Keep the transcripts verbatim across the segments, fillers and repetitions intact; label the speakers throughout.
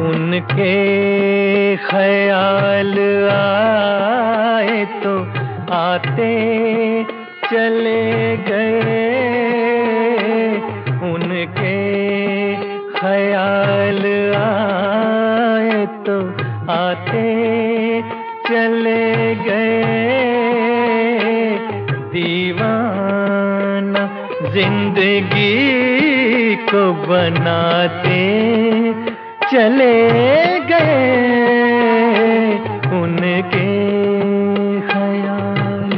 Speaker 1: उनके ख्याल आए तो आते चले गए, उनके ख्याल आए तो आते चले गए। दीवाना जिंदगी को बनाते चले गए, उनके ख्याल।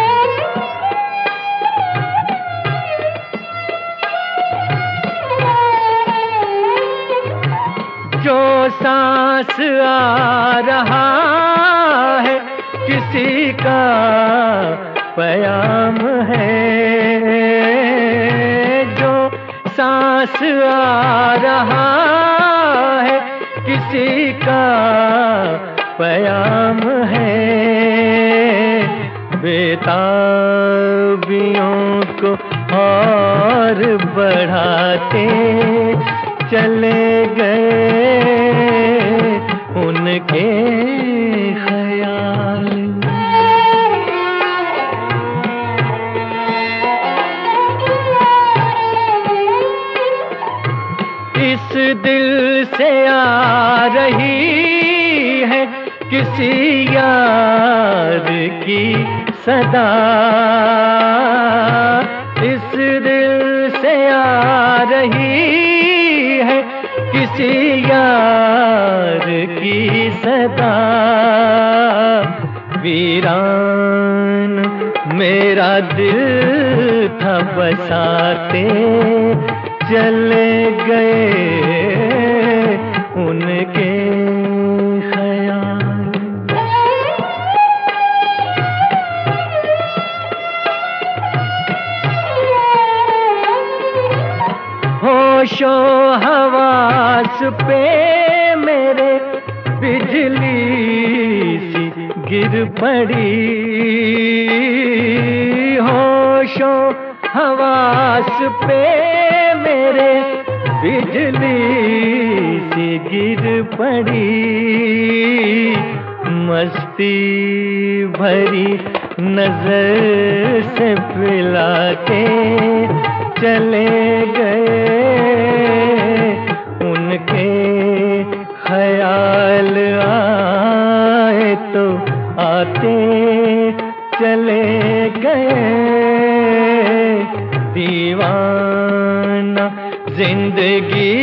Speaker 1: जो सांस आ रहा है किसी का प्याम है, जो सांस आ रहा है किसी का प्याम है। बेताबियों को और बढ़ाते चले गए, उनके ख्याल। इस दिल से आ रही है किसी यार की सदा, इस दिल से आ रही है किसी यार की सदा। वीरान मेरा दिल था बसाते चले गए, उनके ख्याल। होशो हवास पे मेरे बिजली सी गिर पड़ी, होशो हवास पे मेरे बिजली सी गिर पड़ी। मस्ती भरी नजर से पिला के चले गए, उनके ख्याल आए तो आते चले गए। दीवाना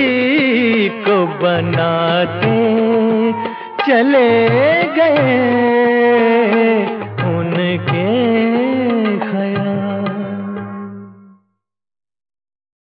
Speaker 1: जिंदगी को बनाते चले गए।